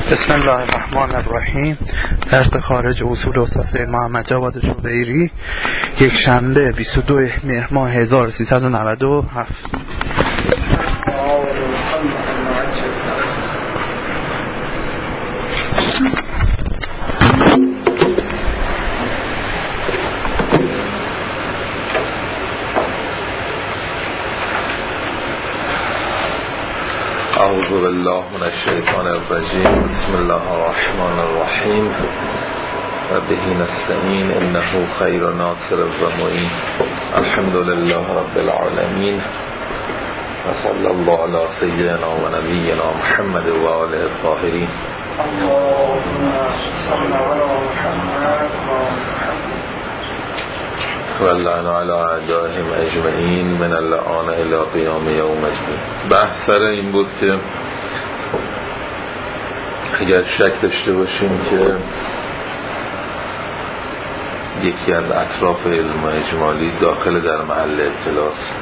بسم الله الرحمن الرحیم. درس خارج اصول استاد سید محمد جواد شبیری، یک شنبه 22 مهر ماه 1397. اعوذ بالله من الشیطان الرجیم. بسم الله الرحمن الرحیم و به نستعین انه خیر ناصر و معین. الحمد لله رب العالمین و صلی الله علی سیدنا و نبینا محمد و آله الطاهرین. اللهم صل علی محمد و اللعن علی اعدائهم اجمعین من اللعان الی قیام یوم الدین. بحث سر این بود که اگر شک داشته باشیم که یکی از اطراف علم اجمالی داخل در محل ابتلاست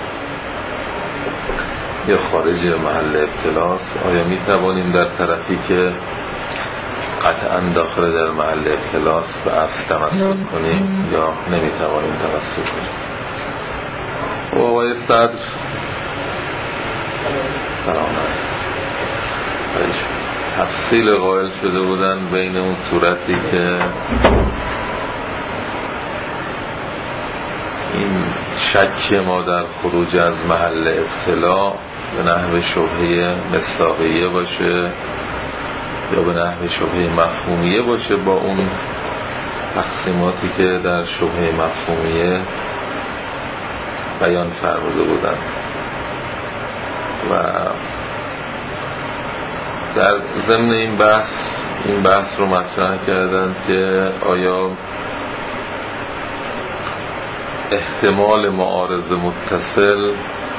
یا خارج محل ابتلاست، آیا می توانیم در طرفی که قطعا داخل در محل ابتلاست به اصل تمسک کنیم یا نمی توانیم تمسک کنیم؟ و آقای صدر تفصیل قائل شده بودن بین اون صورتی که این شک ما در خروج از محل ابتلا به نحو شبهه مصداقیه باشه یا به نحو شبهه مفهومیه باشه، با اون تقسیماتی که در شبهه مفهومیه بیان فرموده بودن. و در ضمن این بحث رو مطرح کردند که آیا احتمال معارض متصل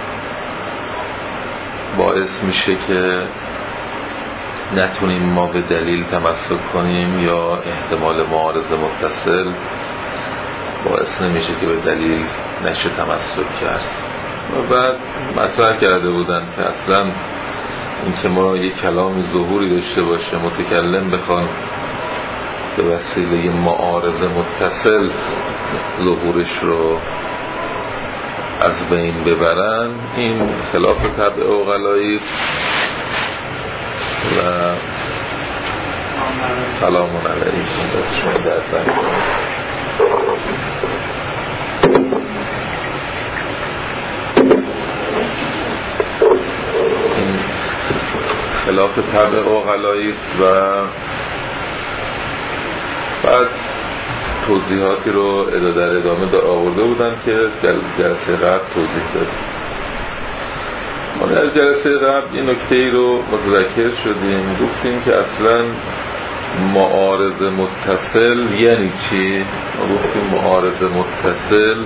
باعث میشه که نتونیم ما به دلیل تمسک کنیم یا احتمال معارض متصل باعث نمیشه که به دلیل نشه تمسک کرد. و بعد مطرح کرده بودن که اصلا این که ما یک کلام ظهوری داشته باشه، متکلم بخوان به وسیله معارض متصل ظهورش رو از بین ببرن، این خلاف طبع عقلایی است و سلام علیکم. بسم الله. این خلاف طبع عقلایی است و بعد توضیحاتی رو در ادامه آورده بودن که جلسه قبل توضیح دادیم. ما در جلسه قبل این نکته‌ای رو متذکر شدیم، گفتیم که اصلا معارض متصل یعنی چی؟ ما گفتیم معارض متصل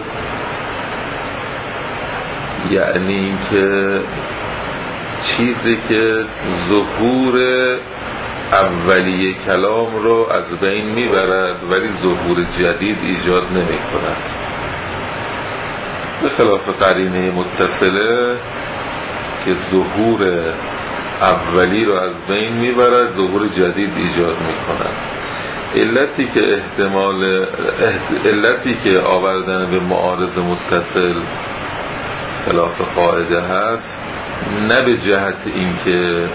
یعنی که چیزی که ظهور اولیه کلام رو از بین میبرد ولی ظهور جدید ایجاد نمی کند، به خلاف قرینه متصله که ظهور اولی رو از بین میبرد ظهور جدید ایجاد میکند. علتی که آوردن به معارض متصل خلاف قاعده هست، نه به جهت اینکه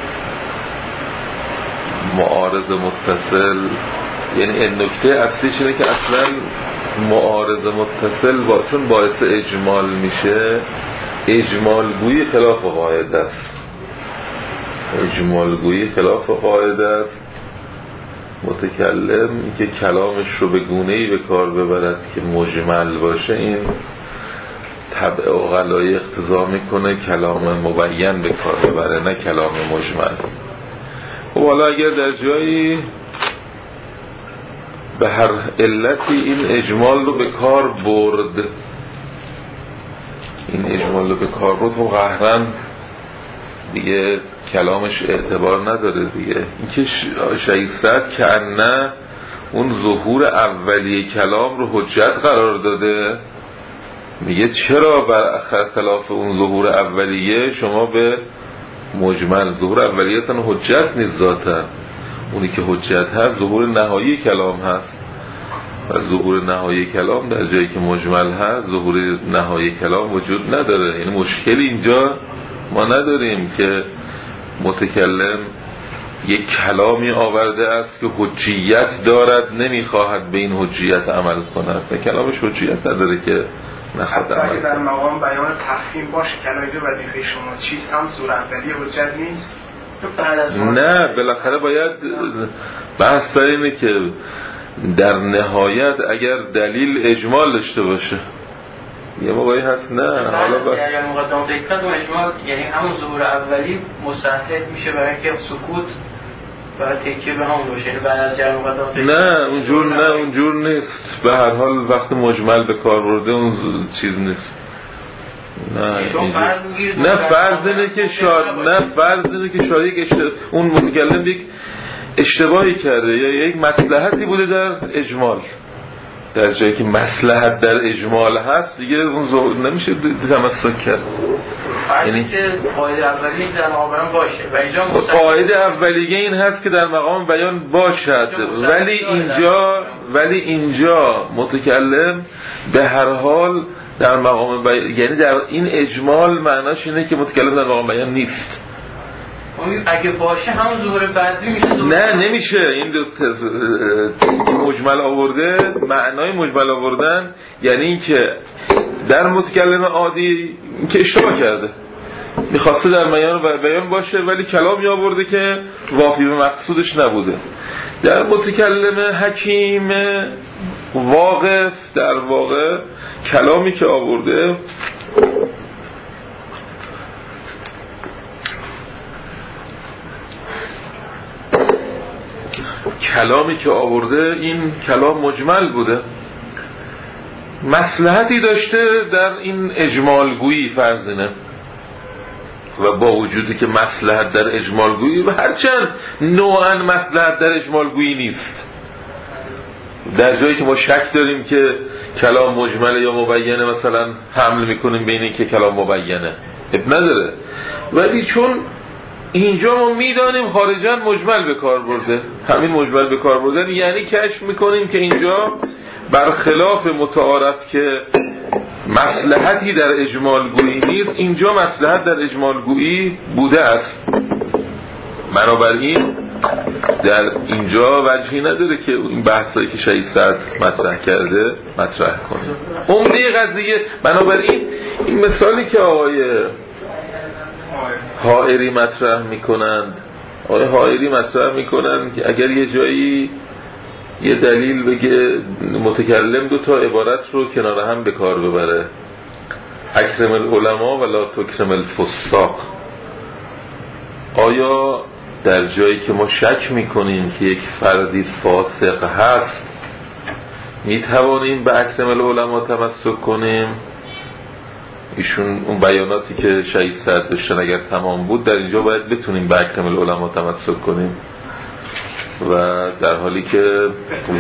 معارض متصل، یعنی این نکته اصلیش اینه که اصلا معارض متصل چون باعث اجمال میشه، اجمالگویی خلاف قاعده است. اجمالگویی خلاف قاعده است. متکلم این که کلامش رو به گونه‌ای به کار ببرد که مجمل باشه، این طبع عقلایی اقتضا میکنه کلام مبین به کار ببره، نه کلام مجمل. خب حالا اگر در جایی به هر علتی این اجمال رو به کار برد، خب قهرن دیگه کلامش اعتبار نداره دیگه. این که شایستت که نه اون ظهور اولیه کلام رو حجت قرار داده، میگه چرا بر خلاف اون ظهور اولیه شما به مجمل، ظهور اولیه اصلا حجت نیست ذاتن، اونی که حجت هست ظهور نهایی کلام هست و ظهور نهایی کلام در جایی که مجمل هست ظهور نهایی کلام وجود نداره. یعنی مشکلی اینجا ما نداریم که متکلم یک کلامی آورده است که حجیت دارد نمیخواهد به این حجیت عمل کند و کلامش حجیت نداره که نخواهد عمل کند. در مقام بیان تفهیم باشه کلامی به وظیفه شما چیست هم ظهور اولیه حجت نیست. نه بالاخره باید بحث سر اینه که در نهایت اگر دلیل اجمال داشته باشه یه موقعی هست نه حالا اگر مقدمه فکرت اون اجمال یعنی همون ظهور اولی مسهل میشه برای اینکه سکوت برای تکیه به همون باشه. یعنی بعد از مقدمه فکرت اونجور نیست. به هر حال وقتی مجمل به کار برده اون چیز نیست. نه فرض اینه که شاید اون متکلم یک اشتباهی کرده یا یک مصلحتی بوده در اجمال، در جایی که مصلحت در اجمال هست دیگه اون نمیشه تمسک کرد. یعنی که قاعده اولیه در مقام بیان باشه و اینجا قاعده اولیه این هست که در مقام بیان باشد، ولی اینجا متکلم به هر حال در مقام بیان، یعنی در این اجمال معناش اینه که متکلم در مقام بیان نیست. اگه باشه همون ظهور بعدی میشه. نه نمیشه. این مجمل آورده، معنای مجمل آوردن یعنی این که در متکلم عادی که اشتباه کرده میخواسته در بیان باشه ولی کلامی آورده که وافی به مقصودش نبوده. در متکلم حکیم واقف در واقع کلامی که آورده این کلام مجمل بوده، مصلحتی داشته در این اجمالگویی فرضینه و با وجودی که مصلحت در اجمالگویی و هرچند نوعاً مصلحت در اجمالگویی نیست، در جایی که ما شک داریم که کلام مجمله یا مبینه مثلا حمل میکنیم بین این که کلام مبینه اب نداره، ولی چون اینجا ما میدانیم خارجاً مجمل به کار برده، همین مجمل به کار بردن یعنی کشف میکنیم که اینجا برخلاف متعارف که مصلحتی در اجمالگویی نیست، اینجا مصلحت در اجمالگویی بوده است. بنابراین در اینجا وجهی نداره که این بحثایی که شهید سعد مطرح کرده مطرح کنه. عمده قضیه بنابراین این مثالی که آقای حائری مطرح میکنند که اگر یه جایی یه دلیل بگه متکلم دو تا عبارت رو کنار هم به کار ببره، اکرم العلماء و لا تکرم الفساق، آیا در جایی که ما شک میکنیم که یک فردی فاسق هست میتوانیم به اکرم العلماء تمسک کنیم؟ ایشون اون بیاناتی که شهید سعد داشتن اگر تمام بود در اینجا باید بتونیم به اکرم العلماء تمسک کنیم و در حالی که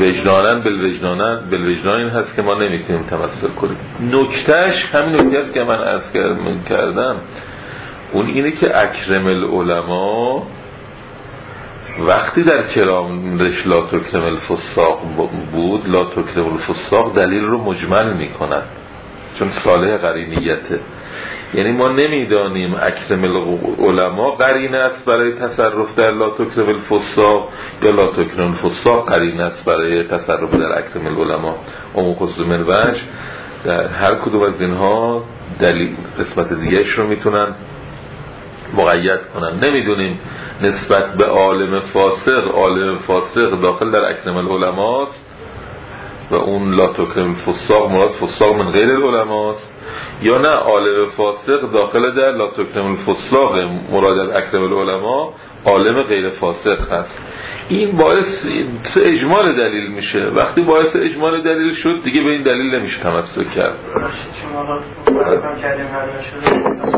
بالوجدان این هست که ما نمیتونیم تمسک کنیم. نکتهش همین نکته است که من عرض کردم، اون اینه که اکرم العلماء وقتی در کرامش لا تکرم الفساق بود، لا تکرم الفساق دلیل رو مجمل میکند چون صالح قرینیته. یعنی ما نمیدانیم اکرم العلماء قرینه است برای تصرف در لا تکرم الفساق یا لا تکرم الفساق قرینه است برای تصرف در اکرم العلماء. عموم خصوص من وجه در هر کدوم از اینها دلیل قسمت دیگهش رو میتونن مقید کنن. نمیدونیم نسبت به عالم فاسق داخل در اکرم العلماء است و اون لا تکرم الفساق مراد فساق من غیر العلماء است، یا نه عالم فاسق داخل در لا تکرم الفساق مراد اکرم العلماء عالم غیر فاسق هست. این باعث اجمال دلیل میشه. وقتی باعث اجمال دلیل شد دیگه به این دلیل نمیشه تمسک کرد. شما بحثم کردیم هر نشده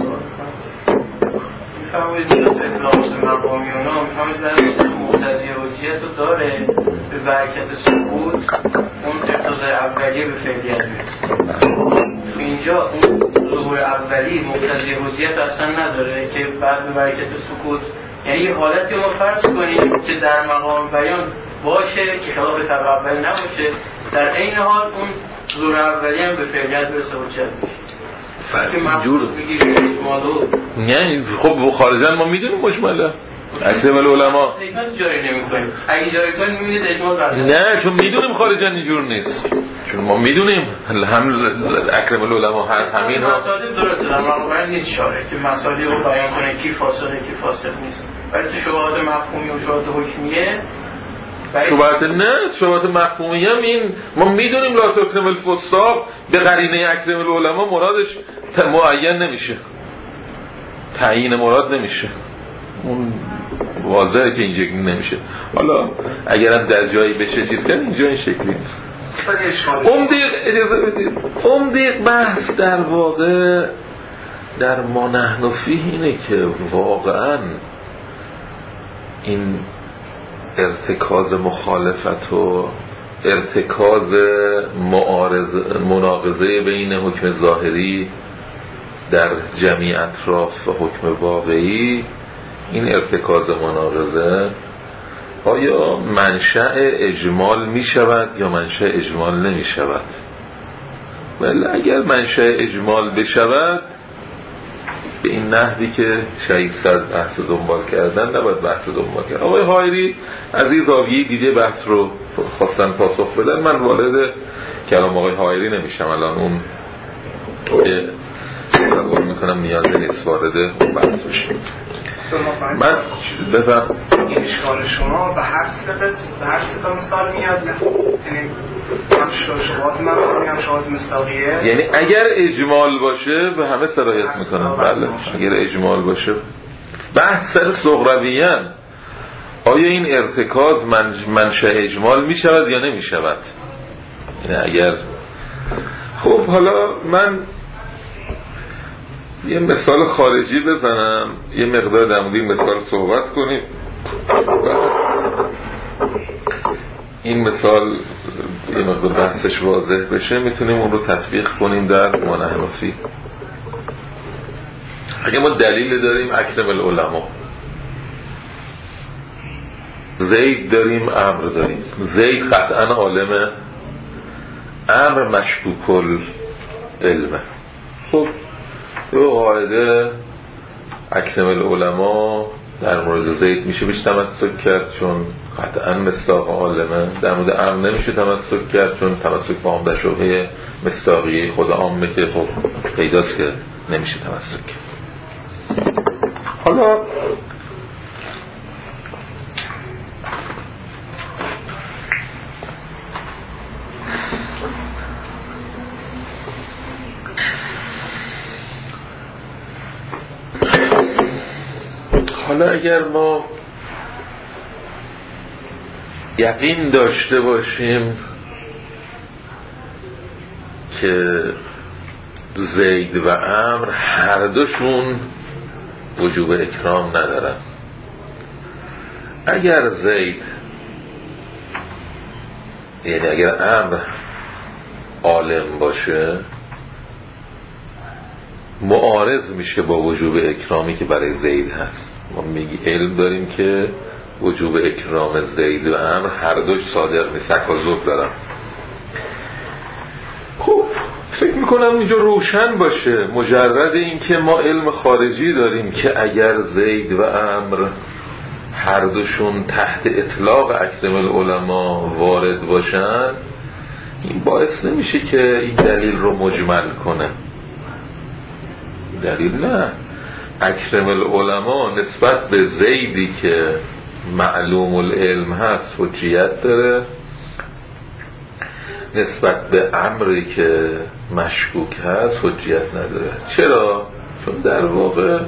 میفهمید که اطلاعات مقامیون ها میفهمید در مقتضی حجیت رو داره به برکت سکوت اون ارتضای اولیه به فعلیت میرسه. تو اینجا اون ظهور اولی مقتضی حجیت اصلا نداره که بعد به برکت سکوت یعنی یه حالتی ما فرض کنیم که در مقام بیان باشه که خلاف طبع اولی نباشه، در عین حال اون ظهور اولی هم به فعلیت برسه و چه میشه که مفروض میگیشه اجمالو. نه خب خارجا ما میدونیم مجمله اکرم العلماء حکمت جاری نمی‌کنیم. اگه جاری کنیم می‌بینید اجمال برده. نه چون میدونیم خارجا اینجور نیست، چون ما میدونیم هم اکرم العلماء هست همین ها مسائل درسته در واقع نیست شارع که مسائلی رو بیان کنه کی فاسده کی فاسد نیست، ولی تو شبهات مفهومی و شبهات حکمیه شبهات مفهومی هم این ما میدونیم لا تکرم الفساق به قرینه اکرم العلماء مرادش معین نمیشه، تعیین مراد نمیشه، اون واضحه که اینجا نمیشه. حالا اگرم در جایی بشه چیز کنه اینجا این شکلی نیست. عمده بحث در واقع در ما نحن فیه اینه که واقعا این ارتکاز مخالفت و ارتکاز مناقضه بین حکم ظاهری در جمعی اطراف و حکم واقعی، این ارتکاز مناقضه آیا منشأ اجمال می شود یا منشأ اجمال نمی شود؟ ولی اگر منشأ اجمال بشود به این نحوی که شهید صد بحث دنبال کردن نباید بحث دنبال کرد. آقای حایری از این زاویه دیگه بحث رو خواستن پاسخ بدن، من وارد کلام آقای حایری نمیشم الان، اون تصور میکنم نیازی نیست وارد اون بحث بشیم. من بفهم این اشکال شما به هر سه مثال میاد، یعنی هم شبهات مفهومی هم شبهات مصداقیه، یعنی اگر اجمال باشه به همه سرایت میکنم. بله اگر اجمال باشه بحث سر صغرویان آیا این ارتکاز منشأ اجمال میشود یا نمیشود؟ یعنی اگر خب حالا من یه مثال خارجی بزنم، یه مقدار در مورد این مثال صحبت کنیم، این مثال یه مقدار بحثش واضح بشه میتونیم اون رو تطبیق کنیم در ما نحن فیه. اگه ما دلیل داریم اکرم العلماء، زید داریم امر داریم، زید قطعا عالمه، امر مشکوک العلمه، خب یه قاعده اکرم العلماء در مورد زید میشه بهش تمسک کرد چون قطعا مصداق عالمه، در مورد امر نمیشه تمسک کرد چون تمسک با هم در شبهه مصداقیه خود عامه که خب پیداست که نمیشه تمسک کرد. حالا اگر ما یقین داشته باشیم که زید و امر هر دوشون وجوب اکرام ندارن، اگر زید یعنی اگر امر عالم باشه معارض میشه با وجوب اکرامی که برای زید هست. ما میگی علم داریم که وجوب اکرام زید و امر هر دوش صادق نیست، تکاذب دارن. خب فکر میکنم اینجا روشن باشه مجرد این که ما علم خارجی داریم که اگر زید و امر هر دوشون تحت اطلاق اکرم العلماء وارد باشن، این باعث نمیشه که این دلیل رو مجمل کنه. دلیل نه، اکرم العلماء نسبت به زیدی که معلوم العلم هست حجیت داره، نسبت به امری که مشکوک هست حجیت نداره. چرا؟ چون در واقع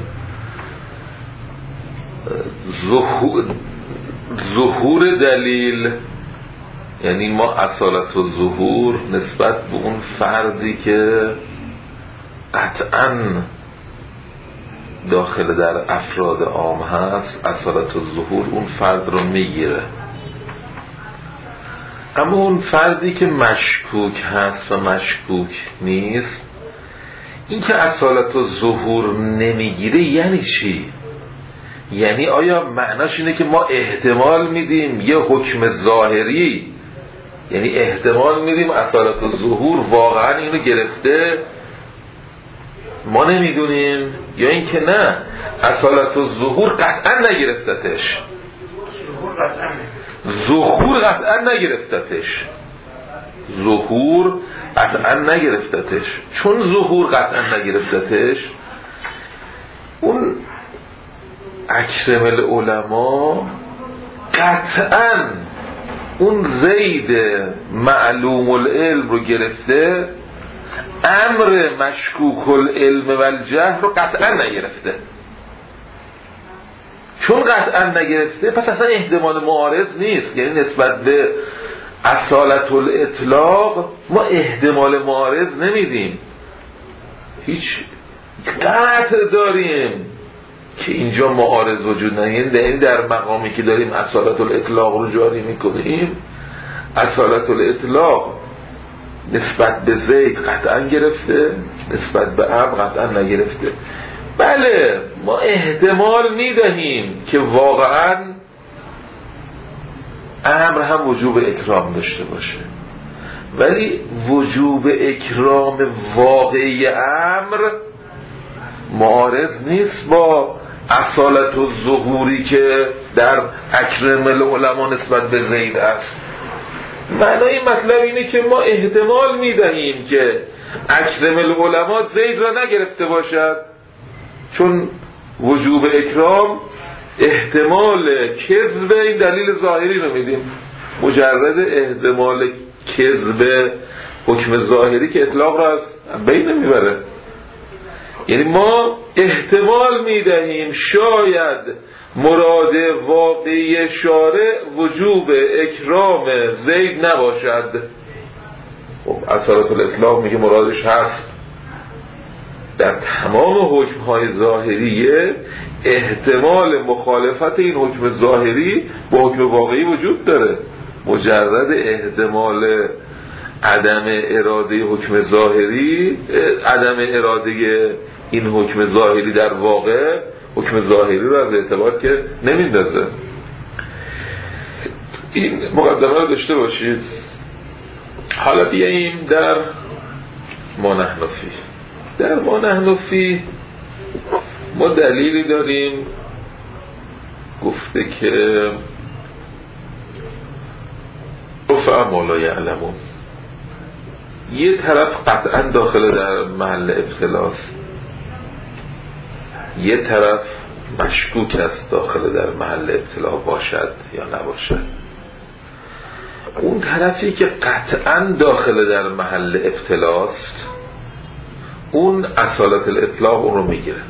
ظهور دلیل، یعنی ما اصالت و ظهور نسبت به اون فردی که قطعاً داخل در افراد عام هست، اصالت و ظهور اون فرد رو میگیره. اما اون فردی که مشکوک هست و مشکوک نیست، این که اصالت و ظهور نمیگیره یعنی چی؟ یعنی آیا معناش اینه که ما احتمال میدیم یه حکم ظاهری، یعنی احتمال میدیم اصالت الظهور واقعا اینو گرفته ما نمیدونیم، یا اینکه نه اصالت الظهور قطعا نگرفتتش، ظهور قطعا نگرفتتش، ظهور قطعا نگرفتتش. چون ظهور قطعا نگرفتتش، اون اکرم العلماء قطعا اون زید معلوم العلم رو گرفته، امر مشکوک العلم و الجهل رو قطعا نگرفته. چون قطعا نگرفته پس اصلا احتمال معارض نیست، یعنی نسبت به اصالت الاطلاق ما احتمال معارض نمیدیم، هیچ قطع داریم که اینجا معارض وجود نداره. یعنی در مقامی که داریم اصالت الاطلاق رو جاری میکنیم، اصالت الاطلاق نسبت به زید قطعا گرفته، نسبت به امر قطعا نگرفته. بله ما احتمال میدهیم که واقعا امر هم وجوب اکرام داشته باشه، ولی وجوب اکرام واقعی امر معارض نیست با اصالت الظهوری که در اکرم العلماء نسبت به زید است. معنای مطلب اینه که ما احتمال میدهیم که اکرم العلماء زید را نگرفته باشد، چون وجوب اکرام احتمال کذب این دلیل ظاهری رو میدیم. مجرد احتمال کذب حکم ظاهری که اطلاق را از بین نمیبره. یعنی ما احتمال میدهیم شاید مراد واقعی شارع وجوب اکرام زید نباشد. خب اصالت الاطلاق میگه مرادش هست. در تمام حکم‌های ظاهریه احتمال مخالفت این حکم ظاهری با حکم واقعی وجود داره. مجرد احتمال عدم اراده حکم ظاهری، عدم اراده این حکم ظاهری در واقع حکم ظاهری رو از اعتبار که نمیندازه. این مقدمه رو داشته باشید. حالا بیاییم در ما نحن فیه. در ما نحن فیه ما دلیلی داریم گفته که رفع ما لا یعلمون. یه طرف قطعا داخل در محل ابتلاست، یه طرف مشکوک است داخل در محل ابتلا باشد یا نباشد. اون طرفی که قطعا داخل در محل ابتلاست اون اصالت الاطلاق اون رو میگیره،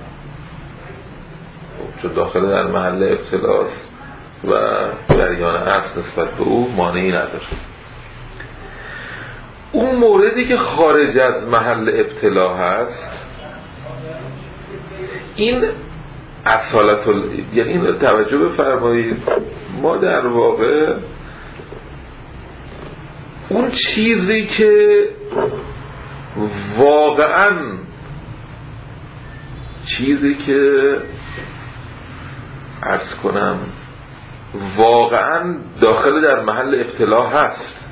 چون داخل در محل ابتلاست و جریان اصل نسبت به او مانعی نداره. اون موردی که خارج از محل ابتلا هست این اصالت یعنی این توجه بفرمایید، ما در واقع اون چیزی که واقعا عرض کنم واقعا داخل در محل ابتلا هست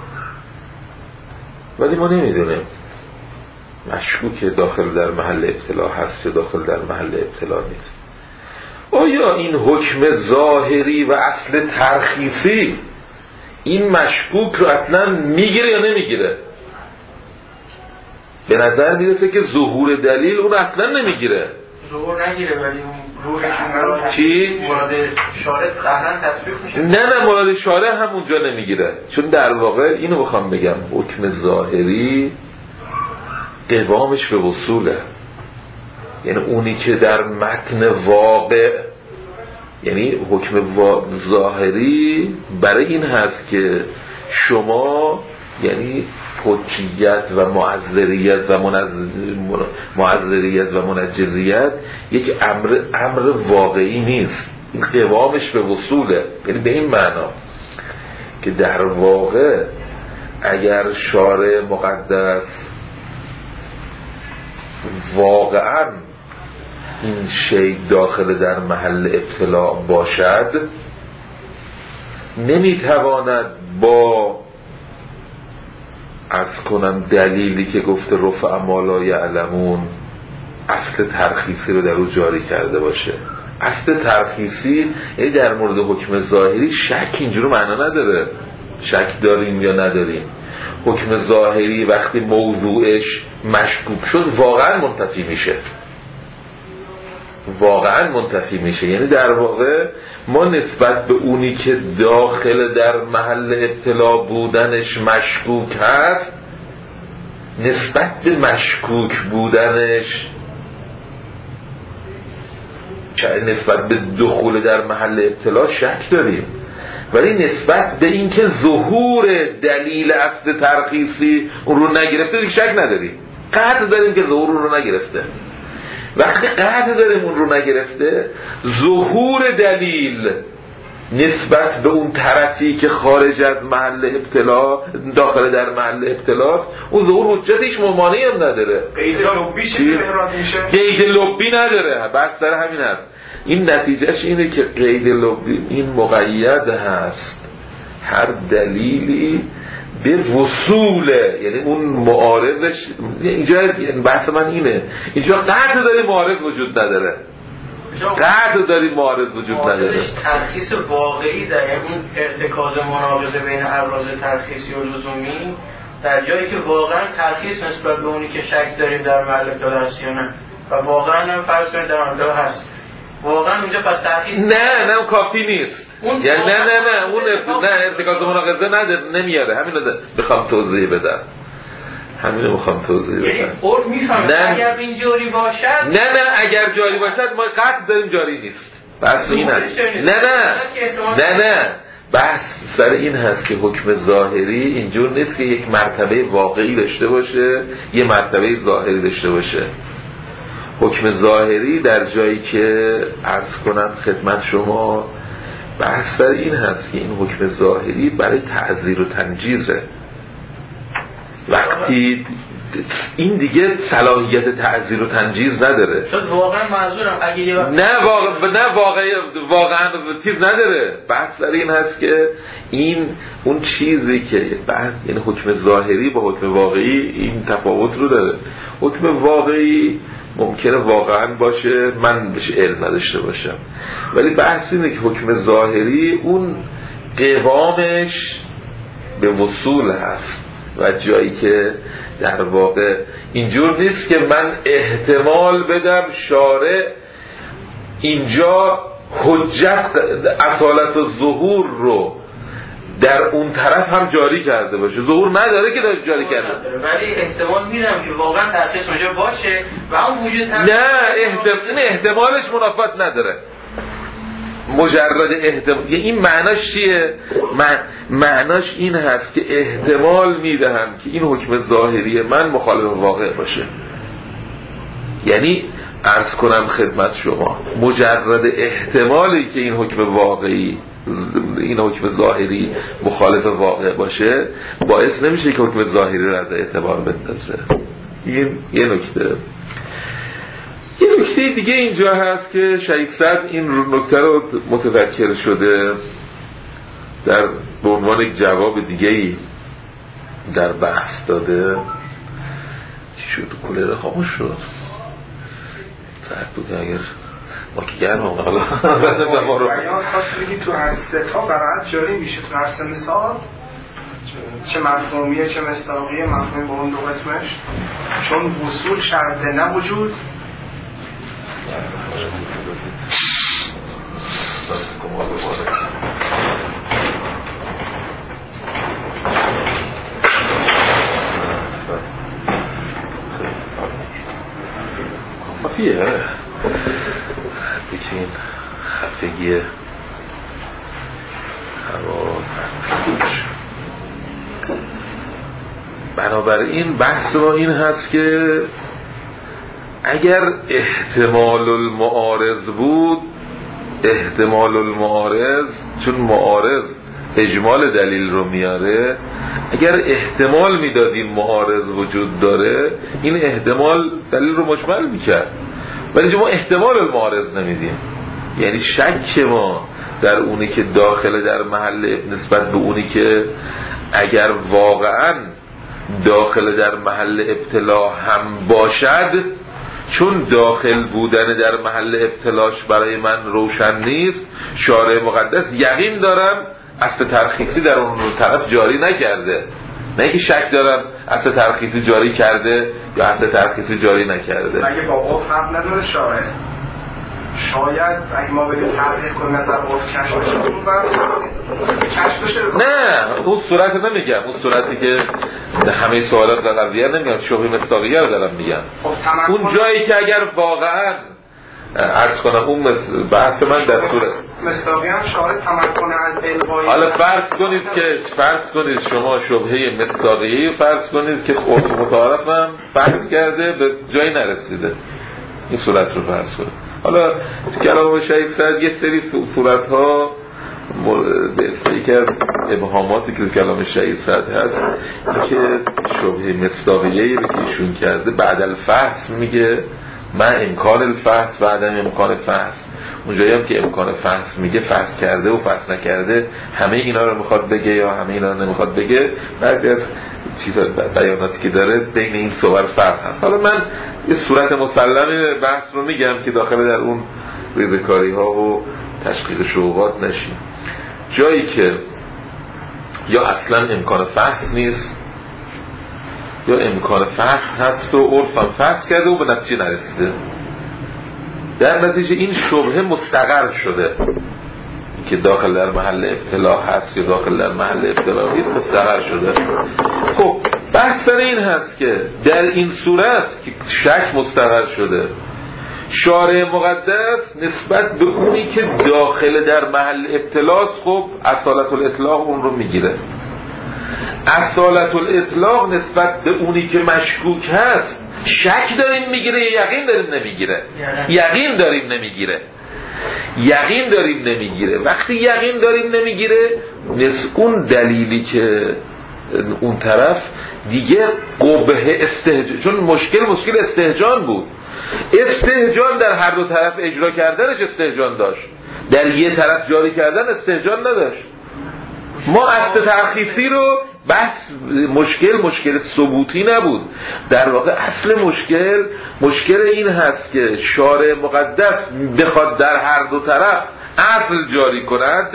ولی ما نمیدونیم مشکوک داخل در محل ابتلا هست یا داخل در محل ابتلا نیست. آیا این حکم ظاهری و اصل ترخیصی این مشکوک رو اصلا میگیره یا نمیگیره؟ به نظر میرسه که ظهور دلیل اون اصلا نمیگیره. ظهور نگیره ولی اون روحشون چی؟ مراد شارع قهرن تطبیق میشه. نه مراد شارع هم اونجا نمیگیره، چون در واقع اینو بخوام بگم حکم ظاهری قوامش به وصوله، یعنی اونی که در متن واقع، یعنی حکم ظاهری برای این هست که شما یعنی حجیت و معذریت و معذریت و منجزیت یک امر واقعی نیست، این قوامش به وصوله. یعنی به این معنا که در واقع اگر شارع مقدس واقعا این شی داخل در محل ابتلا باشد نمیتواند با عرض کنم دلیلی که گفته رفع ما لا یعلمون اصل ترخیصی رو در او جاری کرده باشه. اصل ترخیصی یعنی در مورد حکم ظاهری شک اینجور معنا نداره، شک داریم یا نداریم. حکم ظاهری وقتی موضوعش مشکوک شد واقعا منتفی میشه، واقعا منتفی میشه. یعنی در واقع ما نسبت به اونی که داخل در محل ابتلا بودنش مشکوک هست، نسبت به مشکوک بودنش نسبت به دخول در محل ابتلا شک داریم، ولی نسبت به اینکه ظهور دلیل اصل ترخیصی اون رو نگرفته دیگه شک نداریم، قطع داریم که ظهور اون رو نگرفته. وقتی قطع داریم اون رو نگرفته، ظهور دلیل نسبت به اون طرفی که خارج از محل ابتلا داخل در محل ابتلاست، اون ظهور حجتش ممانعی هم نداره، قید لبی میشه، قید لبی نداره. بس سر همین هست. این نتیجهش اینه که قید لبی این مقید هست هر دلیلی به وصوله، یعنی اون معارضش. اینجا بحث من اینه، اینجا قطع داری معارض وجود نداره، قطع داری معارض وجود نداره. ترخیص واقعی در یعنی ارتکاز مناقضه بین ابراز ترخیصی و لزومی در جایی که واقعا ترخیص نسبت به اونی که شک داریم در محل ابتلا هست یا نه، و واقعا هم فرض کنید در محل هست، واقعا اونجا پس ترخیص نه اون کافی نیست. یعنی نه اون ارتکاز مناقضه نمیاره. همین رو بخوام توضیح بدم، همین رو میخوام توضیح بدم. یعنی عرف میفهمه اگر این جاری باشد، نه اگر جاری باشد ما قطع داریم جاری نیست. بحث این هست. نه بحث سر این هست که حکم ظاهری اینجور نیست که یک مرتبه واقعی داشته باشه یه مرتبه ظاهری داشته باشه. حکم ظاهری در جایی که عرض کنم خدمت شما، بحث سر این هست که این حکم ظاهری برای تعزیر و تنجیزه. وقتی این دیگه صلاحیت تعزیر و تنجیز نداره. شد واقعا منظورم اگه یه وقت واقعا چیز نداره. بحث سر این هست که این اون چیزی که بحث، یعنی حکم ظاهری با حکم واقعی این تفاوت رو داره. حکم واقعی ممکنه واقعا باشه من بهش علم نداشته باشم، ولی بحث اینه که حکم ظاهری اون قوامش به وصول هست و جایی که در واقع اینجور نیست که من احتمال بدم شارع اینجا حجت اصالت و ظهور رو در اون طرف هم جاری کرده باشه. ظهور نداره که داره جاری کرده، ولی احتمال میدم که واقعا ترخیص اونجا باشه و اون وجود نه احتمالش منافات نداره. مجرد احتمال، این معناش چیه؟ معناش این هست که احتمال میدهم که این حکم ظاهری من مخالف واقع باشه. یعنی عرض کنم خدمت شما مجرد احتمالی که این حکم واقعی، این حکم ظاهری مخالف واقع باشه باعث نمیشه که حکم ظاهری رو از اعتبار بندازه. این یه نکته. یه نکته دیگه اینجا هست که شهید صدر این نکته رو متذکر شده در به عنوان یک جواب دیگه‌ای در بحث داده. چی شد؟ کولر خاموش شد. سرد بود اگر ما که گرم حالا بیان خواست بگی تو هر سه تا برایت جاری میشه، تو هر سه مثال، چه مفهومیه چه مصداقیه، مفهومی با اون دو قسمش، چون وصول شرط نوجود. کافیه دیگه این خفگی هوا. بنابراین بحث ما این هست که اگر احتمال المعارض بود، احتمال المعارض چون معارض اجمال دلیل رو میاره، اگر احتمال میدادیم معارض وجود داره این احتمال دلیل رو مجمل میکرد. ولی ما احتمال المعارض نمیدیم. یعنی شک ما در اونی که داخل در محل نسبت به اونی که اگر واقعا داخل در محل ابتلا هم باشد، چون داخل بودن در محل ابتلاش برای من روشن نیست، شارع مقدس یقین دارم اصل ترخیصی در اون طرف جاری نکرده. نه اینکه شک دارم اصل ترخیصی جاری کرده یا اصل ترخیصی جاری نکرده. اگه با عرف هم نداره شارع، شاید اگه ما بریم تحقیق کنیم نظر عرف کشف بشه اون بر کشف بشه. نه اون صورت نمیگم، اون صورتی که همه سوالات قضیه نمیگم، شبهه مصداقیه رو دارم میگم. اون جایی که اگر واقعا عرض کنم اون بحث من دستور مصداقی هم شارع تمکن از الغای. حالا فرض کنید شما شبهه مصداقیه فرض کنید که عرف متعارفم فرض کرده به جایی نرسیده، این صورت رو فرض کنید. حالا تو کلام شهید سعد یک سری صورت‌ها به یکی ابهاماتی که تو کلام شهید سعد هست، این که شبهه مصداقیه رو که ایشون کرده بعد الفحص میگه من امکان الفحص و عدم امکان فحص. اونجایی هم که امکان فحص میگه فحص کرده و فحص نکرده، همه اینا رو میخواد بگه یا همه اینا رو نمیخواد بگه. بعضی از چیزا بیاناتی که داره بین این صور فرق هست. حالا من یه صورت مسلم بحث رو میگم که داخل در اون ریزه‌کاری ها و تشقیق شبهات نشیم. جایی که یا اصلا امکان فحص نیست یا امکان فحص هست و عرفم فحص کرده و به نتیجه نرسیده، در نتیجه این شبهه مستقر شده که داخل در محل ابتلا هست یا داخل در محل ابتلا نیست، مستقر شده. خب بحث سر این هست که در این صورت که شک مستقر شده، شارع مقدس نسبت به اونی که داخل در محل ابتلاست خب اصالت الاطلاق اون رو میگیره. اصالت الاطلاق نسبت به اونی که مشکوک هست شک داریم میگیره یا یقین داریم نمیگیره؟ یقین داریم نمیگیره. وقتی یقین داریم نمیگیره، اون دلیلی که اون طرف دیگه قبه استهجان، چون مشکل استهجان بود، استهجان در هر دو طرف اجرا کردنش استهجان داشت، در یه طرف جاری کردن استهجان نداشت. ما اصل ترخیصی رو بس مشکل ثبوتی نبود، در واقع اصل مشکل این هست که شارع مقدس بخواد در هر دو طرف اصل جاری کند،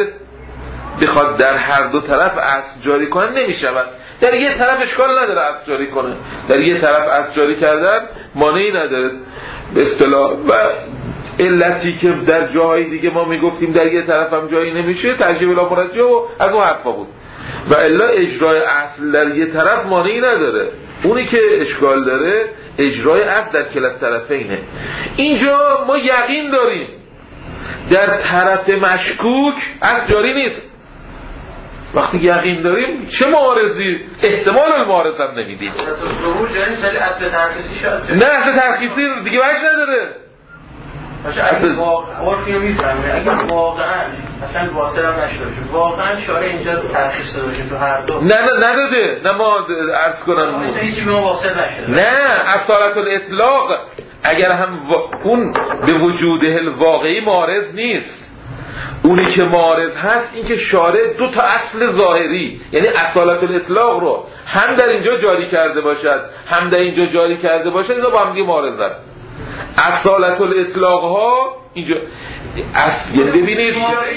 نمیشود. در یه طرف اشکال نداره اصل جاری کنه، در یه طرف اصل جاری کردن مانعی نداره به اصطلاح. و علتی که در جاهای دیگه ما میگفتیم در یه طرف هم جایی نمیشه ترجیح بلا مرجع و از اون حرفا بود، و الا اجرای اصل در یه طرف مانعی نداره. اونی که اشکال داره اجرای اصل در کلا طرفینه. اینجا ما یقین داریم در طرف مشکوک اصل جاری نیست. وقتی یقین داریم چه معارضی؟ احتمال المعارض هم نمیدیم. اصل ترخیصی شد. نه اصل ترخیصی دیگه وجه نداره. اصلا عرفی رو میفهمه اگه واقعا اصلا واصل هم نشده شد، واقعا شارع اینجا ترخیص داده باشه تو هر دو. نداده. نه ما عرض کنم هیچی به ما واصل نشده. نه اصالت الاطلاق اگر هم اون به وجوده الواقعی معارض نیست. اونی که معارض هست این که شارع دو تا اصل ظاهری، یعنی اصالت الاطلاق رو هم در اینجا جاری کرده باشد هم در اینجا جاری کرده باشد، اینا با هم دیگه معارضن. اصالت الاطلاق ها اینجا یعنی ببینید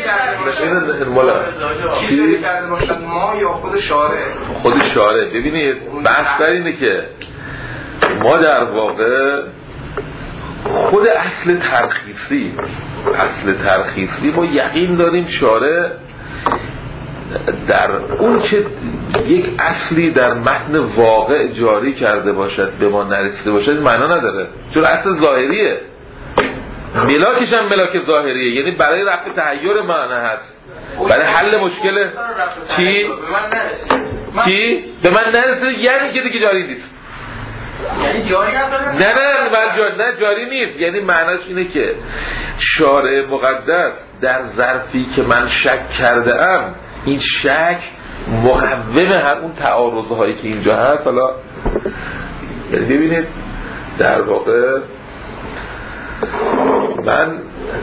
چیزی کرده باشد ما یا خود شارع. ببینید بحث بر اینه که ما در واقع خود اصل ترخیصی ما یقین داریم شارع در اون که یک اصلی در متن واقع جاری کرده باشد به ما نرسیده باشد معنا نداره، چون اصل ظاهریه، ملاکش هم ملاک ظاهریه، یعنی برای رفع تحیر معنی هست، برای حل مشکل چی؟ به من نرسیده یعنی که دیگه جاری نیست، یعنی جاری هست؟ نه جاری نیست. یعنی معناش اینه که شارع مقدس در ظرفی که من شک کرده ام، این شک مقوم هر اون تعارض‌هایی که اینجا هست. حالا یعنی ببینید در واقع من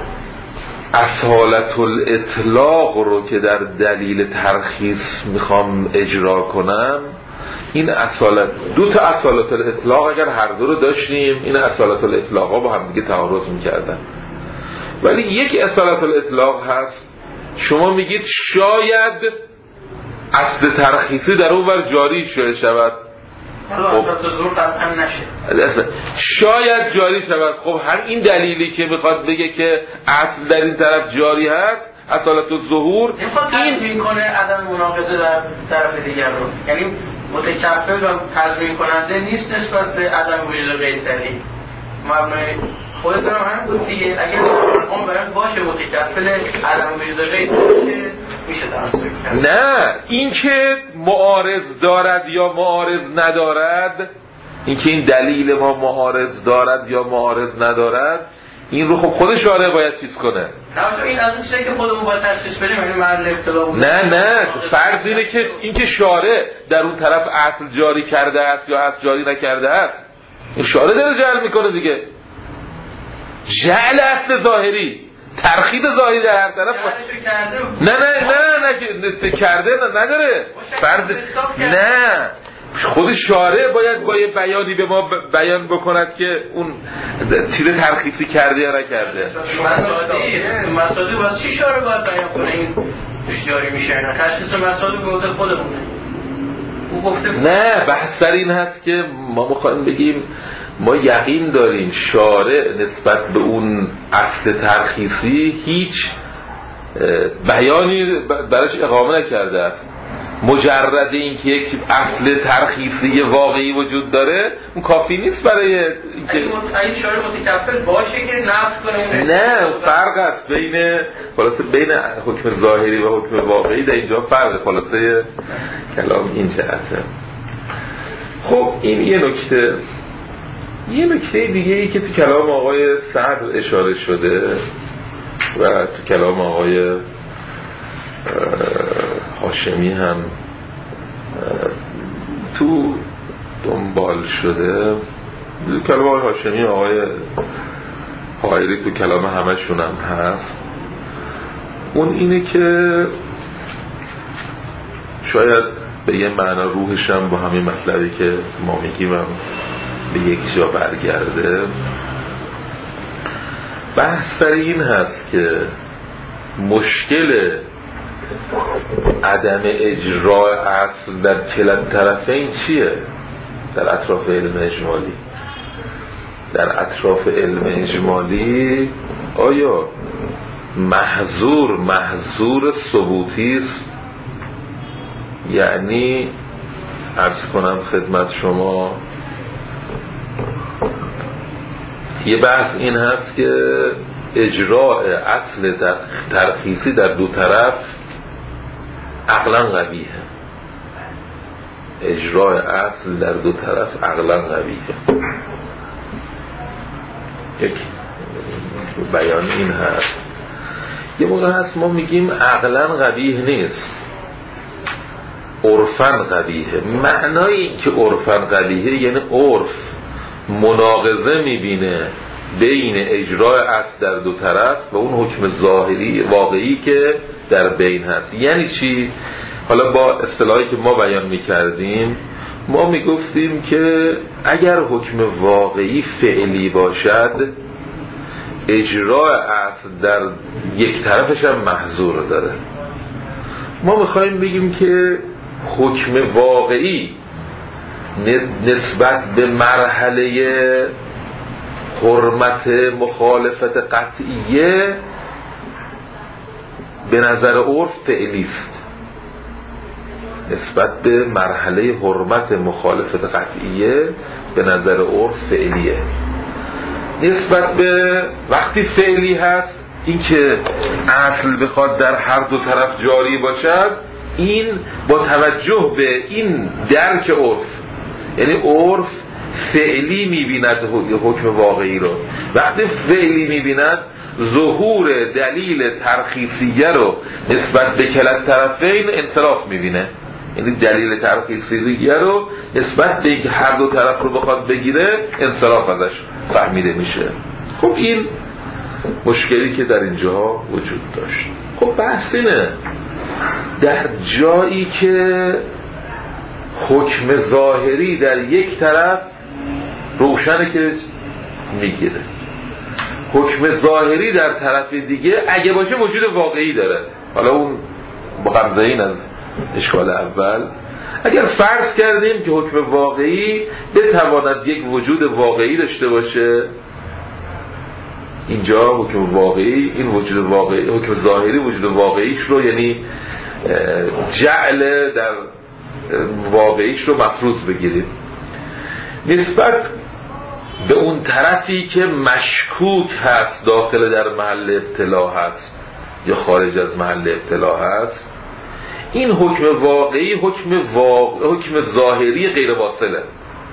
اصالت الاطلاق رو که در دلیل ترخیص میخوام اجرا کنم، این اصالت، دو تا اصالت الاطلاق اگر هر دو رو داشتیم این اصالت الاطلاق ها با هم دیگه تعارض میکردن. ولی یک اصالت الاطلاق هست، شما میگید شاید اصل ترخیصی در اون ور جاری شود، اصالت ظهور طبعا نشه، شاید جاری شود. خب هر این دلیلی که میخواد بگه که اصل در این طرف جاری هست، اصالت الظهور، این میکنه عدم مناقضه در طرف دیگر رو، یعنی متکفل و تضمین کننده نیست نسبت به عدم وجود غیر دلیل. مبنای خودتون هم همین بود دیگه، اگر اون برای باشه متکفل عدم وجود غیر باشه میشه تمسک کرد. نه، این که معارض دارد یا معارض ندارد، این که این دلیل ما معارض دارد یا معارض ندارد، این رو خب خود شارع باید چیز کنه. نه این از اون چیزی که خودمون باید تشخیص بدیم، یعنی محل ابتلا بود. نه فرض اینه که این که شارع در اون طرف اصل جاری کرده است یا اصل جاری نکرده است، این شارع داره جعل میکنه دیگه. جعل اصل ظاهری، ترخیص ظاهری در هر طرف نه کرده نداره. فرض نه، خود شارع باید با یه بیانی به ما بیان بکند که اون چیز ترخیصی کرده یا نکرده. مسائل واسه چی شارع باید بیان کنه این توش جاری میشه؟ نه تشخیص مسائل به عهده خودمونه. اون گفته نه، بحث سر این هست که ما میخوایم بگیم ما یقین داریم شارع نسبت به اون اصل ترخیصی هیچ بیانی براش اقامه نکرده است. مجرد این که یک اصل ترخیصی واقعی وجود داره اون کافی نیست برای اینکه این شارع متکفل باشه که نفی کنه. نه، فرق است بین حکم ظاهری و حکم واقعی، در اینجا فرق. خلاصه کلام این جهته. خب این یه نکته. یه نکته دیگه ای که تو کلام آقای سعد اشاره شده و تو کلام آقای هاشمی هم تو دنبال شده، تو کلام آقای هاشمی، آقای حائری تو کلام همشون هم هست، اون اینه که شاید به یه معنا روحش هم با همین مطلبی که ما میگیم هم به یک جا برگرده. بحث سر این هست که مشکل عدم اجرای اصل در کلا طرفین چیه؟ در اطراف علم اجمالی. در اطراف علم اجمالی آیا محظور ثبوتی است؟ یعنی عرض کنم خدمت شما، یه بحث این هست که اجراء اصل ترخیصی در دو طرف عقلا قبیحه. اجراء اصل در دو طرف عقلا قبیحه. یک بیان این هست. یه موقع هست ما میگیم عقلا قبیح نیست، عرفاً قبیحه. معنای این که عرفاً قبیحه یعنی عرف مناقضه میبینه بین اجراء اصل در دو طرف و اون حکم ظاهری واقعی که در بین هست. یعنی چی؟ حالا با اصطلاحی که ما بیان میکردیم، ما میگفتیم که اگر حکم واقعی فعلی باشد، اجراء اصل در یک طرفش هم محظور داره. ما میخوایم بگیم که حکم واقعی نسبت به مرحله حرمت مخالفت قطعیه به نظر عرف فعلی است. نسبت به مرحله حرمت مخالفت قطعیه به نظر عرف فعلیه. نسبت به وقتی فعلی هست، این که اصل بخواد در هر دو طرف جاری باشد، این با توجه به این درک عرف، یعنی عرف فعلی میبیند حکم واقعی رو. وقتی فعلی میبیند ظهور دلیل ترخیصیه رو نسبت به کلا طرفین انصراف میبینه. یعنی دلیل ترخیصیه رو نسبت به اینکه هر دو طرف رو بخواد بگیره انصراف ازش فهمیده میشه. خب این مشکلی که در اینجا وجود داشت. خب بحث اینه در جایی که حکم ظاهری در یک طرف روشنه که میگیره، حکم ظاهری در طرف دیگه اگه باشه وجود واقعی داره. حالا اون مغمزه این از اشکال اول، اگر فرض کردیم که حکم واقعی بتواند یک وجود واقعی داشته باشه، اینجا حکم واقعی، این وجود واقعی، حکم ظاهری وجود واقعیش رو، یعنی جعل در واقعیش رو مفروض بگیریم نسبت به اون طرفی که مشکوک هست داخل در محل ابتلا هست یا خارج از محل ابتلا هست. این حکم واقعی حکم ظاهری غیر واصله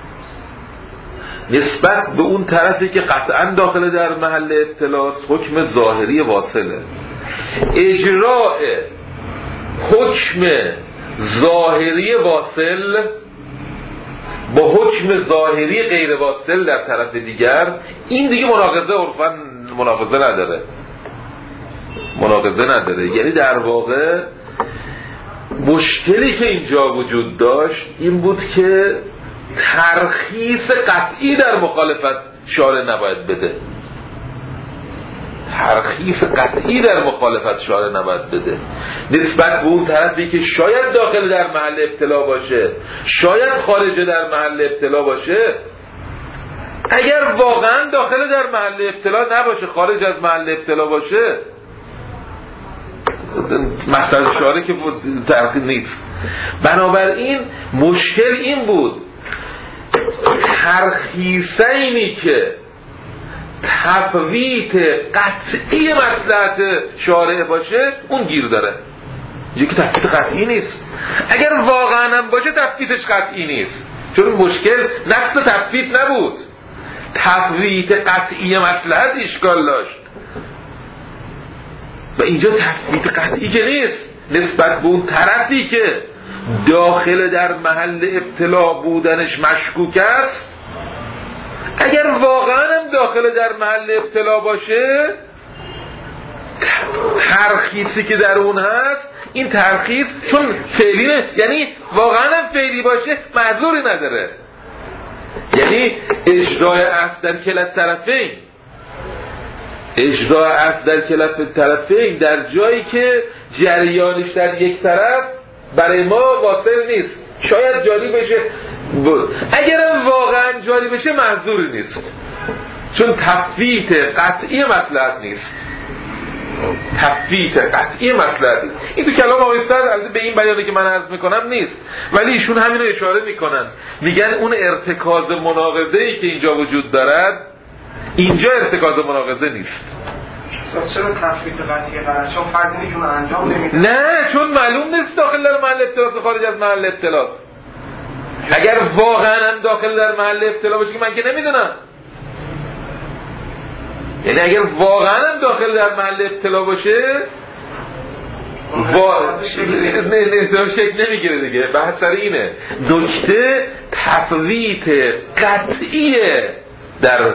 نسبت به اون طرفی که قطعا داخل در محل ابتلاست، حکم ظاهری واصله. اجراء حکم ظاهری واصل با حکم ظاهری غیر واصل در طرف دیگر، این دیگه مناقضه عرفاً مناقضه نداره. یعنی در واقع مشکلی که اینجا وجود داشت این بود که ترخیص قطعی در مخالفت شارع نباید بده. ترخیص قطعی در مخالفت شارع نباید بده نسبت به اون طرفی که شاید داخل در محل ابتلا باشه، شاید خارج در محل ابتلا باشه. اگر واقعا داخل در محل ابتلا نباشه، خارج از محل ابتلا باشه، مسئله شارع که ترخیص نیست. بنابراین مشکل این بود ترخیصینی که تفویت قطعی مصلحت شارع باشه اون گیر داره، یکی تفویت قطعی نیست. اگر واقعا هم باشه تفویتش قطعی نیست، چون مشکل نقص تفویت نبود، تفویت قطعی مصلحت اشکال داشت و اینجا تفویت قطعی که نیست نسبت به اون طرفی که داخل در محل ابتلا بودنش مشکوک است. اگر واقعا هم داخل در محل ابتلا باشه، ترخیصی که در اون هست، این ترخیص چون فعلی نه، یعنی واقعا هم فعلی باشه معذوری نداره. یعنی اجرای اصل در کلا طرفین، اجرای اصل در کلا طرفین در جایی که جریانش در یک طرف برای ما واصل نیست، شاید جاری بشه بود. اگرم واقعا جاری بشه معذوری نیست، چون تفویت قطعی مصلحت نیست. تفویت قطعی مصلحت نیست. این تو کلام آقای صدر به این بیانی که من عرض میکنم نیست، ولی ایشون همین رو اشاره میکنن، میگن اون ارتکاز مناقضه‌ای که اینجا وجود دارد، اینجا ارتکاز مناقضه نیست. چرا تفویت قطعی قرار؟ چون فرضی که اون انجام نمیده. نه، چون معلوم نیست داخل در محل ابتلاست خارج از محل ابتلاست. اگر واقعا هم داخل در محل ابتلا باشه که من که نمیدونم، یعنی اگر واقعا هم داخل در محل ابتلا باشه شکل نمیگیره دیگه. بحث سر اینه، نکته تفویت قطعیه در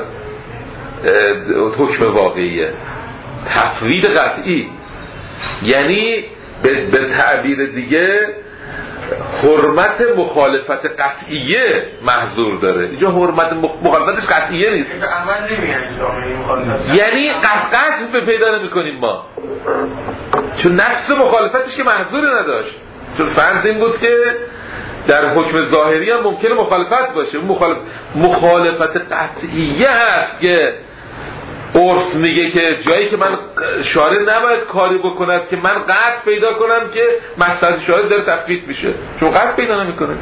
حکم واقعیه، تفویت قطعی، یعنی به تعبیر دیگه حرمت مخالفت قطعیه محظور داره. اینجا حرمت مخالفتش قطعیه نیست، یعنی قطع به پیدا نمی کنیم ما، چون نفس مخالفتش که محظوری نداشت. چون فرض این بود که در حکم ظاهری هم ممکنه مخالفت باشه، مخالفت قطعیه هست که عرف میگه که جایی که من شارع نباید کاری بکند که من قطع پیدا کنم که مصلحت شارع داره تفویت میشه، چون قطع پیدا نمیکنه،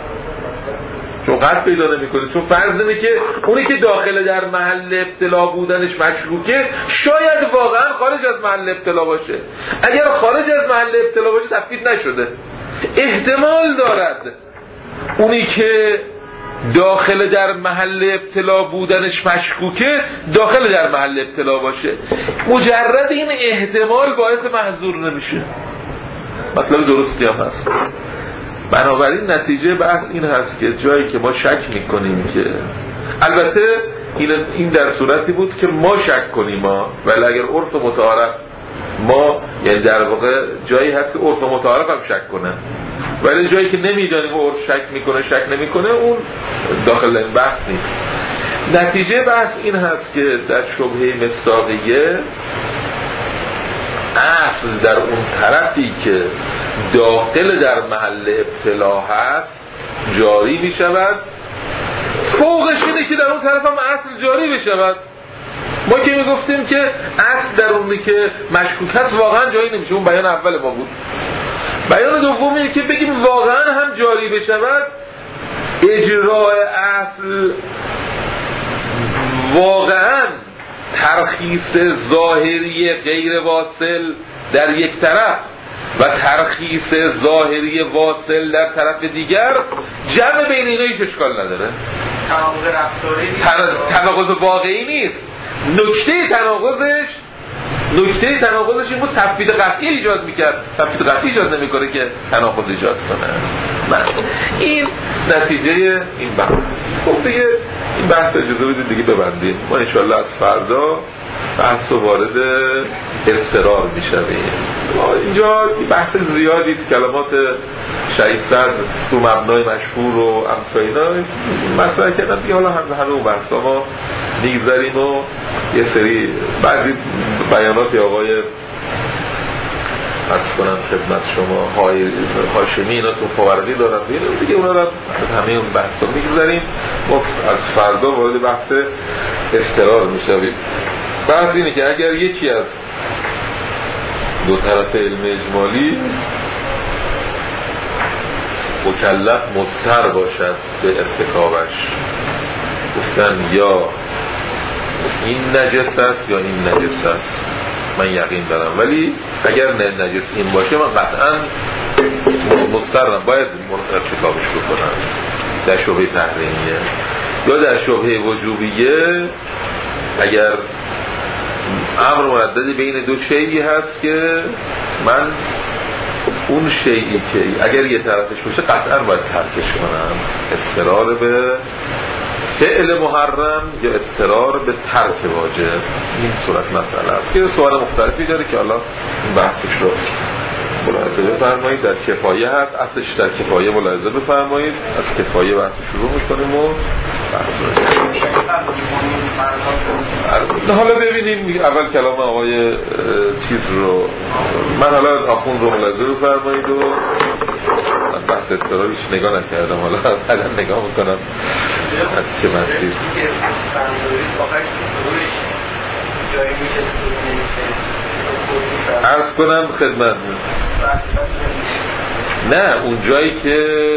چون فرض اینه که اونی که داخل در محل ابتلا بودنش مشکوکه شاید واقعا خارج از محل ابتلا باشه. اگر خارج از محل ابتلا باشه تفویت نشده. احتمال دارد اونی که داخل در محل ابتلا بودنش مشکوکه داخل در محل ابتلا باشه. مجرد این احتمال باعث محظور نمیشه. مطلب درستی هم هست. بنابراین نتیجه بحث این هست که جایی که ما شک میکنیم که البته این در صورتی بود که ما شک کنیم ولی اگر عرف متعارف ما، یعنی در واقع جایی هست که عرف متعارف هم شک کنه، ولی جایی که نمیدانیم عرف شک میکنه شک نمیکنه، اون داخل این بحث نیست. نتیجه بحث این هست که در شبهه مصداقیه اصل در اون طرفی که داخل در محل ابتلا هست جاری می شود، فوقش اینه که در اون طرف هم اصل جاری بشود. ما که می گفتیم که اصل در اونی که مشکوک هست واقعا جاری نمیشه، اون بیان اول ما بود. بیان دوم اینه که بگیم واقعا هم جاری بشود، اجراء اصل واقعا ترخیص ظاهری غیر واصل در یک طرف و ترخیص ظاهری واصل در طرف دیگر، جمع بین اینا هیچ اشکال نداره. تناقض رفتاری تناقض واقعی نیست. نکته تناقضش این بود تفویض قطعی ایجاد میکرد، تفویض قطعی ایجاد نمیکنه که تناقض ایجاد کنه. این نتیجه این بحث. خب دیگه این بحث اجازه بدید دیگه ببندیم. ما انشالله از فردا بحث وارد اضطرار میشویم. اینجا بحث زیادی، کلمات شایستر تو مبنای مشهور و امثال اینا مطرح کردن دیگه. حالا همه اون بحثا ما میگذاریم و یه سری بعضی بیانات آقای از کنم خدمت شما هاشمی اینا تو فوردی دارن دیگه، اونا رو همه اون بحثا میگذاریم. ما از فردا وارد بحث اضطرار میشویم. بحث اینه که اگر یکی از دو طرف علم اجمالی مکلف مضطر باشد به ارتکابش، گفتن یا این نجس است یا این نجس است، من یقین دارم، ولی اگر نجس این باشه من قطعا مضطرم باید ارتکابش بکنم در شبهه تحریمیه. یا در شبهه وجوبیه اگر امر مردد بین دو شیئی هست که من اون شیئی که اگر یه طرفش باشه قطعا باید ترکش کنم، اضطرار به فعل محرم یا اضطرار به ترک واجب، این صورت مسئله است که سوال مختلفی داره که حالا این بحثش رو ملاحظه بفرمایید. در کفایه هست، اصلش در کفایه ملاحظه بفرمایید. از کفایه بحث شروع میکنیم و بحث رو حالا ببینیم اول کلام آقای چیز رو، من حالا آخوند رو ملاحظه بفرمایید و من بحث اضطراریش نگاه نکردم، حالا بعدا نگاه میکنم از چه مسیر جایی میشه نمیشه. عرض کنم خدمت نه اون جایی که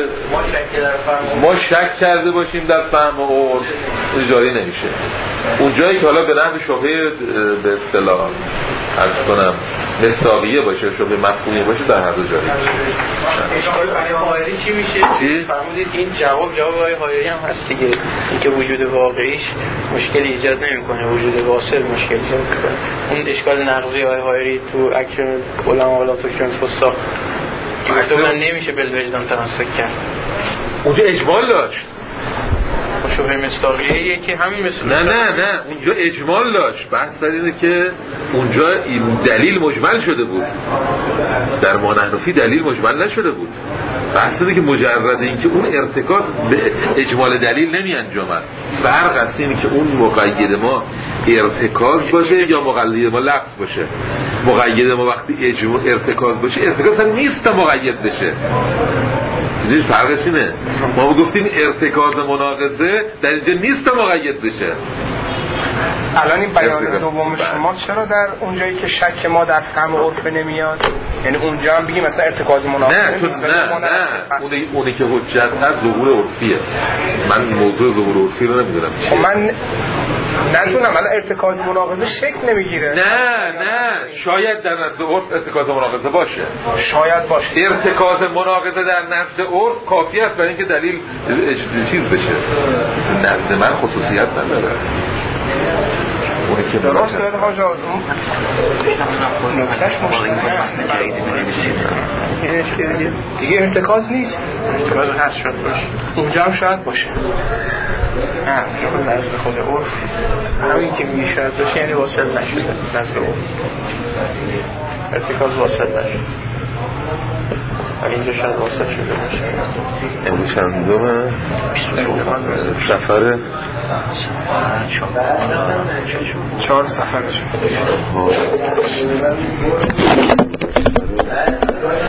ما شک کرده باشیم در فهم و جاری نمیشه. اون جایی که حالا به نحو شبهه به اصطلاح عرض کنم مصداقیه باشه، شبهه مفهومی باشه، در هر دو جایی اشکال برای حائری چی میشه؟ فرمودید این جواب برای حائری هم هست دیگه، اینکه وجود واقعیش مشکل ایجاد نمیکنه، وجود واصل مشکل ایجاد میکنه. اون اشکال نقضی حائری تو اکرم علما ولا تکرم فساق که من نمیشه بالوجدان تمسک کرد. اونجا اجمال داشت، شبهه مصداقیه که همین مثل نه اونجا اجمال داشت. بحث اینه که اونجا این دلیل مجمل شده بود، در ما نحنفی دلیل مجمل نشده بود. بحث اینه که مجرد این که اون ارتکاز به اجمال دلیل نمی انجامد. فرق است اینه که اون مقید ما ارتکاز باشه یا مقید ما لفظ باشه. مقید ما وقتی ارتکاز باشه، ارتکاز هم نیست تا مقید بشه. این فرقش اینه. ما گفتیم ارتکاز مناقضه در اینجا نیست تا مقید بشه. الان این بیان دوم شما چرا در اونجایی که شک ما در فهم عرف نمیاد؟ یعنی اونجا هم بگیم مثلا ارتکاز مناقضه نه اونی که حجت هست ظهور عرفیه. من موضوع ظهور عرفی رو نمیدونم چیه. من ندونم الان ارتکاز مناقضه شکل نمیگیره. نه شاید در نزد عرف ارتکاز مناقضه باشه، شاید باشه. ارتکاز مناقضه در نزد عرف کافی است برای اینکه دلیل چیز بشه. نزد من خصوصیت نداره. اونی که درست داره حاجا نکتهش دیگه ارتکاز نیست، اونجا هم شاید باشه. نه نزد خود عرف همین که میگه شاید باشه یعنی واصل نشده نزد عرف ارتکاز واصل نشده ولی اینجا شاید واصل شده باشه. امروز چندمه؟ سفره 4 سفرشه